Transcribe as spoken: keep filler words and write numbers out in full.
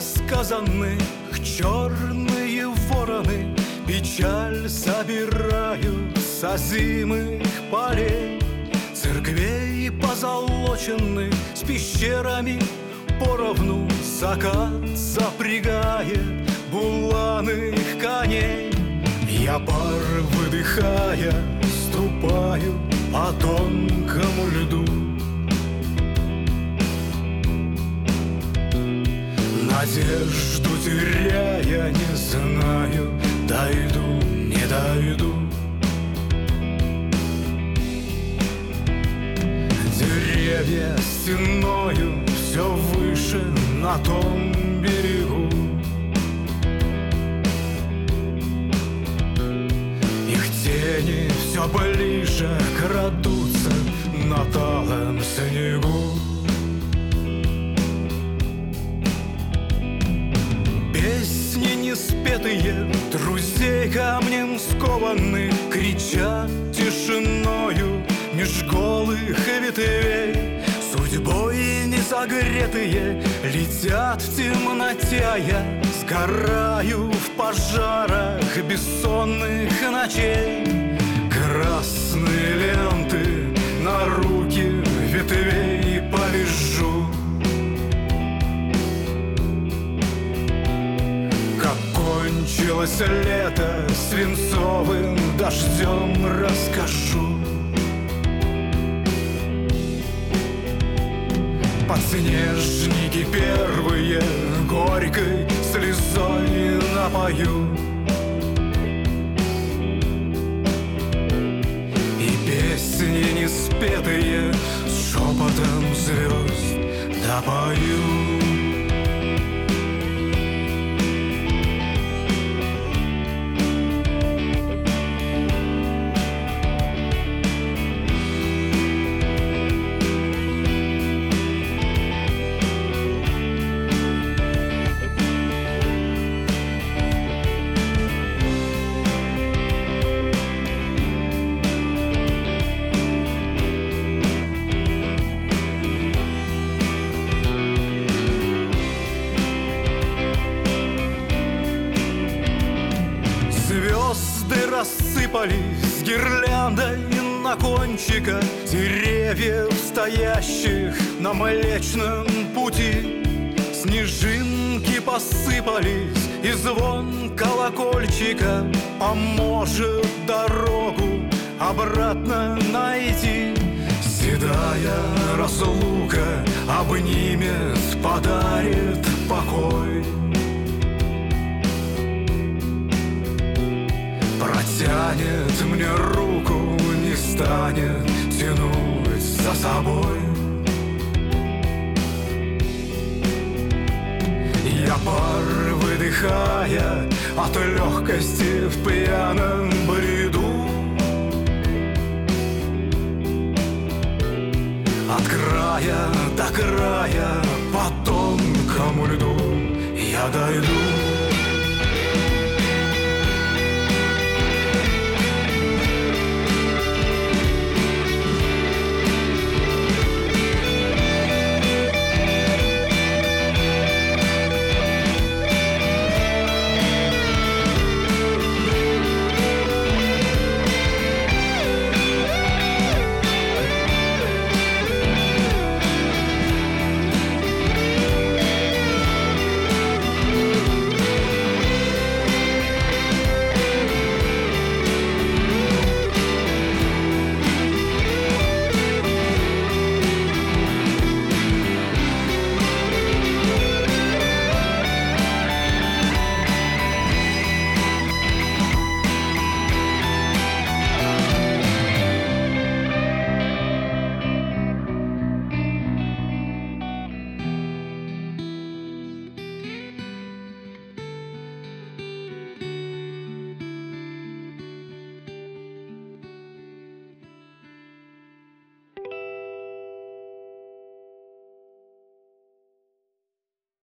несказанных черные вороны печаль собирают со зимых полей, церквей позолоченных с пещерами поровну. Закат запрягает буланых коней. Я пар выдыхая ступаю по тонкому льду. Надежду теряя, не знаю, дойду, не дойду. Деревья стеною все выше на том берегу. Их тени все ближе крадутся на талом снегу. Песни неспетые друзей камнем скованных кричат тишиною меж голых ветвей. Судьбой несогретые летят в темноте, а я сгораю в пожарах бессонных ночей. Красные ленты на руки ветвей повяжу. Как кончилось лето, свинцовым дождем расскажу. Подснежники первые горькой слезой напою. И песни неспетые с шепотом звезд допою. Звезды рассыпались гирляндой на кончиках деревьев, стоящих на Млечном пути. Снежинки посыпались, и звон колокольчика поможет дорогу обратно найти. Седая разлука обнимет, подарит покой. Протянет мне руку, не станет тянуть за собой. Я пар выдыхая от легкости в пьяном бреду. От края до края по тонкому льду я дойду.